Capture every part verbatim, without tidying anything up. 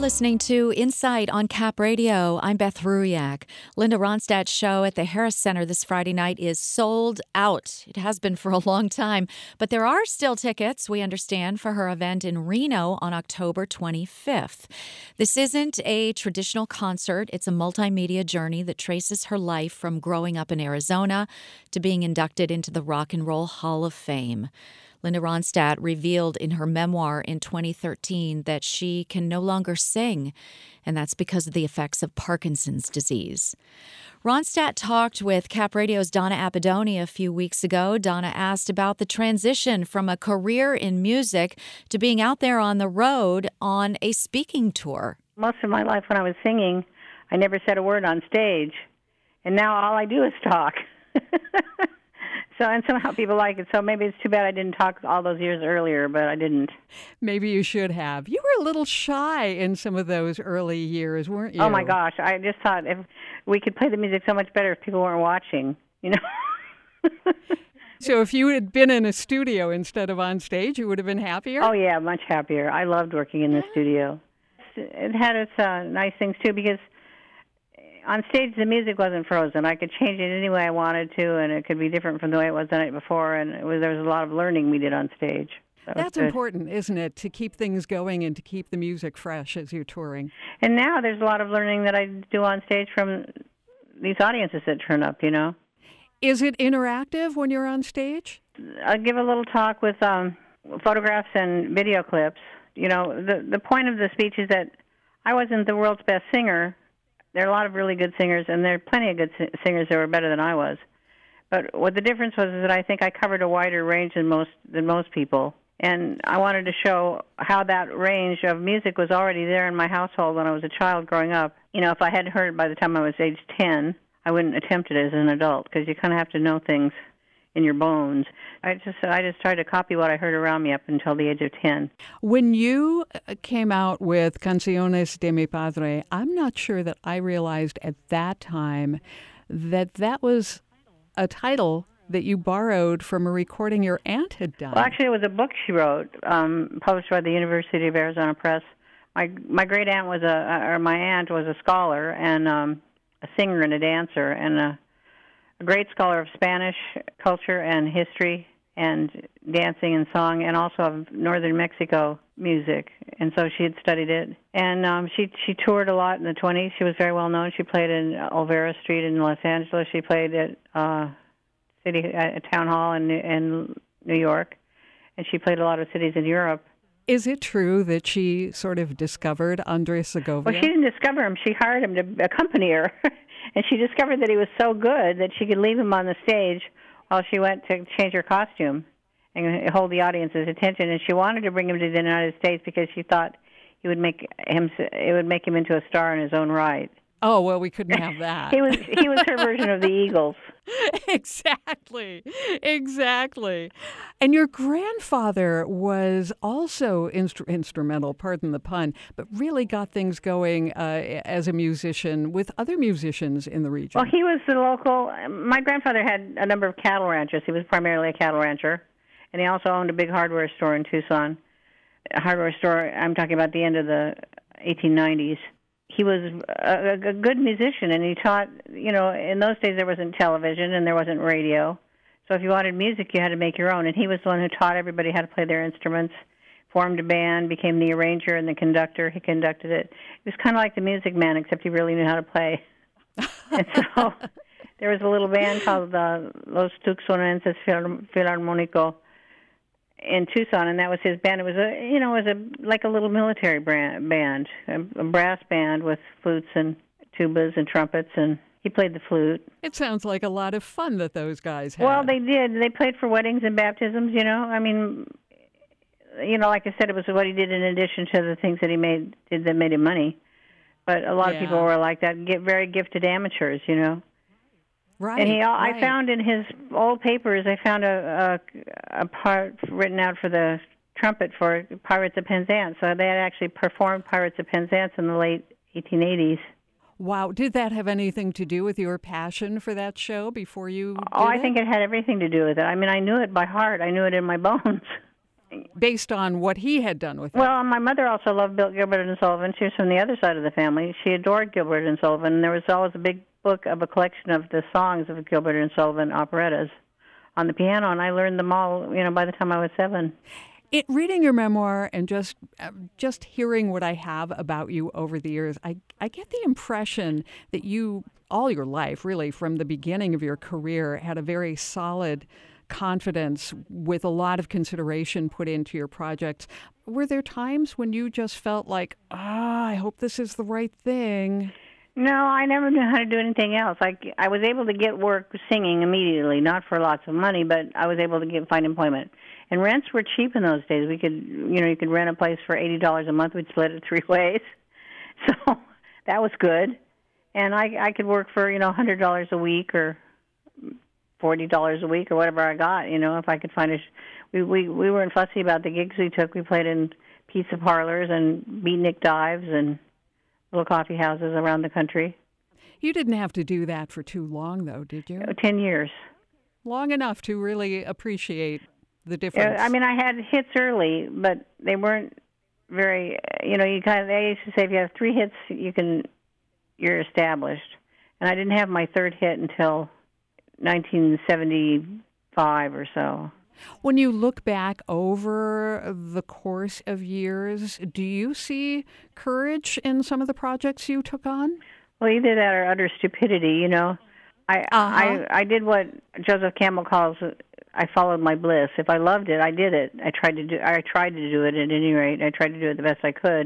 listening to Insight on Cap Radio. I'm Beth Ruyak. Linda Ronstadt's show at the Harris Center this Friday night is sold out. It has been for a long time, but there are still tickets, we understand, for her event in Reno on October twenty-fifth. This isn't a traditional concert. It's a multimedia journey that traces her life from growing up in Arizona to being inducted into the Rock and Roll Hall of Fame. Linda Ronstadt revealed in her memoir in twenty thirteen that she can no longer sing, and that's because of the effects of Parkinson's disease. Ronstadt talked with Cap Radio's Donna Abbadoni a few weeks ago. Donna asked about the transition from a career in music to being out there on the road on a speaking tour. Most of my life when I was singing, I never said a word on stage, and now all I do is talk. So, and somehow people like it. So maybe it's too bad I didn't talk all those years earlier, but I didn't. Maybe you should have. You were a little shy in some of those early years, weren't you? Oh, my gosh. I just thought if we could play the music so much better if people weren't watching, you know. So if you had been in a studio instead of on stage, you would have been happier? Oh, yeah, much happier. I loved working in the studio. It had its uh, nice things, too, because on stage, the music wasn't frozen. I could change it any way I wanted to, and it could be different from the way it was the night before, and it was, there was a lot of learning we did on stage. That That's important, isn't it, to keep things going and to keep the music fresh as you're touring? And now there's a lot of learning that I do on stage from these audiences that turn up, you know. Is it interactive when you're on stage? I give a little talk with um, photographs and video clips. You know, the the point of the speech is that I wasn't the world's best singer. There are a lot of really good singers, and there are plenty of good singers that were better than I was. But what the difference was is that I think I covered a wider range than most than most people. And I wanted to show how that range of music was already there in my household when I was a child growing up. You know, if I hadn't heard it by the time I was age ten, I wouldn't attempt it as an adult, because you kind of have to know things in your bones. I just I just tried to copy what I heard around me up until the age of ten. When you came out with Canciones de mi Padre, I'm not sure that I realized at that time that that was a title that you borrowed from a recording your aunt had done. Well, actually, it was a book she wrote, um, published by the University of Arizona Press. My my great aunt was a, or my aunt was a scholar and um, a singer and a dancer and a a great scholar of Spanish culture and history and dancing and song, and also of northern Mexico music. And so she had studied it. And um, she she toured a lot in the twenties. She was very well known. She played in Olvera Street in Los Angeles. She played at uh, City at Town Hall in, in New York. And she played a lot of cities in Europe. Is it true that she sort of discovered Andres Segovia? Well, she didn't discover him. She hired him to accompany her. And she discovered that he was so good that she could leave him on the stage while she went to change her costume and hold the audience's attention. And she wanted to bring him to the United States because she thought he would make him it would make him into a star in his own right. Oh, well, we couldn't have that. he was he was her version of the Eagles. Exactly. Exactly. And your grandfather was also instru- instrumental, pardon the pun, but really got things going uh, as a musician with other musicians in the region. Well, he was the local. My grandfather had a number of cattle ranches. He was primarily a cattle rancher, and he also owned a big hardware store in Tucson. A hardware store, I'm talking about the end of the eighteen nineties. He was a, a good musician, and he taught, you know, in those days there wasn't television and there wasn't radio. So if you wanted music, you had to make your own. And he was the one who taught everybody how to play their instruments, formed a band, became the arranger and the conductor. He conducted it. It was kind of like the Music Man, except he really knew how to play. And so there was a little band called uh, Los Tucsonenses Filarmónico in Tucson, and that was his band. It was a, you know, it was a like a little military brand, band, a, a brass band with flutes and tubas and trumpets, and he played the flute. It sounds like a lot of fun that those guys had. Well, they did. They played for weddings and baptisms, you know. I mean, you know, like I said, it was what he did in addition to the things that he made did that made him money. But a lot yeah. of people were like that, get very gifted amateurs, you know. Right. And he, right. I found in his old papers, I found a, a a part written out for the trumpet for Pirates of Penzance. So they had actually performed Pirates of Penzance in the late eighteen eighties. Wow. Did that have anything to do with your passion for that show before you did Oh, I it? think it had everything to do with it. I mean, I knew it by heart. I knew it in my bones. based on what he had done with it. Well, my mother also loved Bill Gilbert and Sullivan. She was from the other side of the family. She adored Gilbert and Sullivan. And there was always a big book of a collection of the songs of Gilbert and Sullivan operettas on the piano, and I learned them all, you know, by the time I was seven. It, reading your memoir and just uh, just hearing what I have about you over the years, I, I get the impression that you, all your life, really, from the beginning of your career, had a very solid confidence with a lot of consideration put into your projects. Were there times when you just felt like, ah, oh, I hope this is the right thing? No, I never knew how to do anything else. I, I was able to get work singing immediately, not for lots of money, but I was able to get find employment. And rents were cheap in those days. We could, you know, you could rent a place for eighty dollars a month. We'd split it three ways. So that was good. And I, I could work for, you know, one hundred dollars a week or forty dollars a week or whatever I got, you know, if I could find a... Sh- we, we, we weren't fussy about the gigs we took. We played in pizza parlors and beatnik dives and little coffee houses around the country. You didn't have to do that for too long, though, did you? Ten years. Long enough to really appreciate the difference. I mean, I had hits early, but they weren't very, you know, you kind of, they used to say if you have three hits, you can, you're established. And I didn't have my third hit until nineteen seventy-five or so. When you look back over the course of years, do you see courage in some of the projects you took on? Well, either that or utter stupidity, you know. I uh-huh. I, I did what Joseph Campbell calls, I followed my bliss. If I loved it, I did it. I tried to do I tried to do it at any rate. I tried to do it the best I could.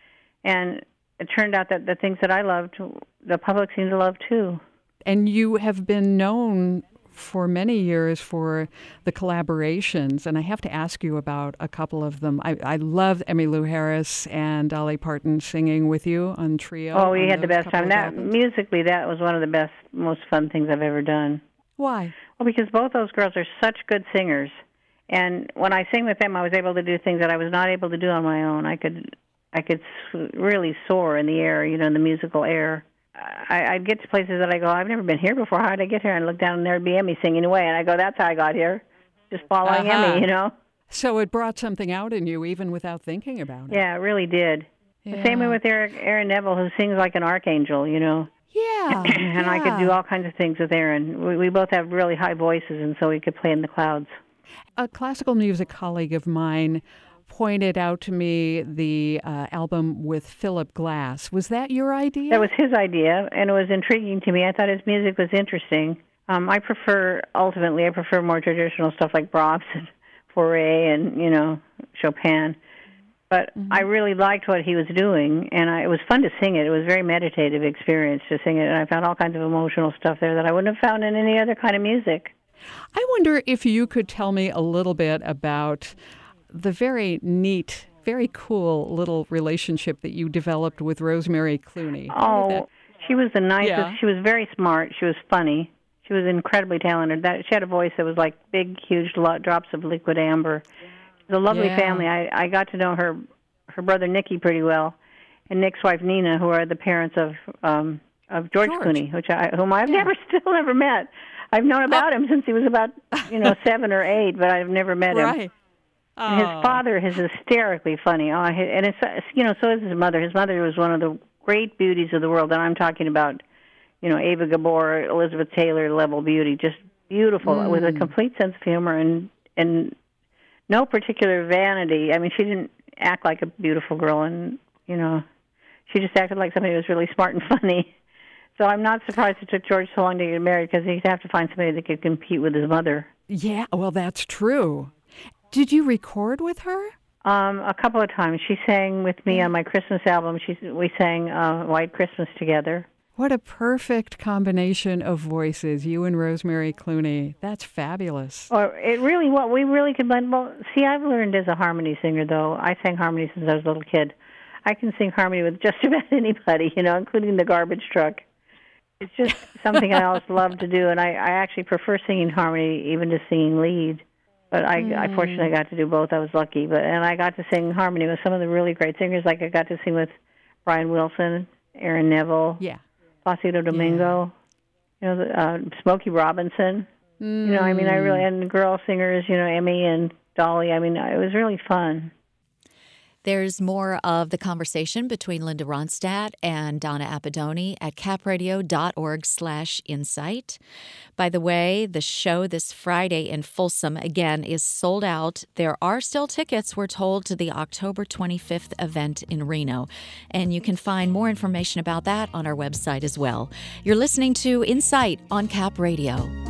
And it turned out that the things that I loved, the public seemed to love too. And you have been known for many years for the collaborations, and I have to ask you about a couple of them. I, I love Emmylou Harris and Dolly Parton singing with you on Trio. Oh, we had the best time. That musically, that was one of the best, most fun things I've ever done. Why? Well, because both those girls are such good singers, and when I sing with them, I was able to do things that I was not able to do on my own. I could, I could really soar in the air, you know, in the musical air. I, I'd get to places that I go, I've never been here before. How did I get here? And look down, and there'd be Emmy singing away. And I go, that's how I got here, just following uh-huh. Emmy, you know? So it brought something out in you even without thinking about it. Yeah, it really did. Yeah. The same way with Eric, Aaron Neville, who sings like an archangel, you know? Yeah. and yeah. I could do all kinds of things with Aaron. We, we both have really high voices, and so we could play in the clouds. A classical music colleague of mine pointed out to me the uh, album with Philip Glass. Was that your idea? That was his idea, and it was intriguing to me. I thought his music was interesting. Um, I prefer, ultimately, I prefer more traditional stuff like Brahms and Fauré and, you know, Chopin. But mm-hmm. I really liked what he was doing, and I, it was fun to sing it. It was a very meditative experience to sing it, and I found all kinds of emotional stuff there that I wouldn't have found in any other kind of music. I wonder if you could tell me a little bit about the very neat, very cool little relationship that you developed with Rosemary Clooney. Oh, that... she was the nicest. Yeah. She was very smart. She was funny. She was incredibly talented. That she had a voice that was like big, huge lo- drops of liquid amber. It was a lovely yeah. family. I, I got to know her her brother Nicky pretty well, and Nick's wife Nina, who are the parents of um, of George, George Clooney, which I, whom I've yeah. never still never met. I've known about oh. him since he was about you know seven or eight, but I've never met right. him. And his father is hysterically funny. Oh, and it's you know so is his mother. His mother was one of the great beauties of the world, and I'm talking about you know Ava Gabor, Elizabeth Taylor level beauty, just beautiful mm. with a complete sense of humor and and no particular vanity. I mean, she didn't act like a beautiful girl, and you know she just acted like somebody who was really smart and funny. So I'm not surprised it took George so long to get married, because he'd have to find somebody that could compete with his mother. Yeah, well, that's true. Did you record with her? Um, a couple of times. She sang with me on my Christmas album. She, we sang uh, White Christmas together. What a perfect combination of voices, you and Rosemary Clooney. That's fabulous. Or it really, what we really could blend. Well, see, I've learned as a harmony singer, though. I sang harmony since I was a little kid. I can sing harmony with just about anybody, you know, including the garbage truck. It's just something I always love to do, and I, I actually prefer singing harmony even to singing lead. But I, mm. I fortunately got to do both. I was lucky. But and I got to sing harmony with some of the really great singers. Like I got to sing with Brian Wilson, Aaron Neville, yeah, Placido Domingo, yeah. you know, uh, Smokey Robinson. Mm. You know, I mean, I really and girl singers. You know, Emmy and Dolly. I mean, it was really fun. There's more of the conversation between Linda Ronstadt and Donna Appadoni at capradio.org slash insight. By the way, the show this Friday in Folsom, again, is sold out. There are still tickets, we're told, to the October twenty-fifth event in Reno. And you can find more information about that on our website as well. You're listening to Insight on Cap Radio.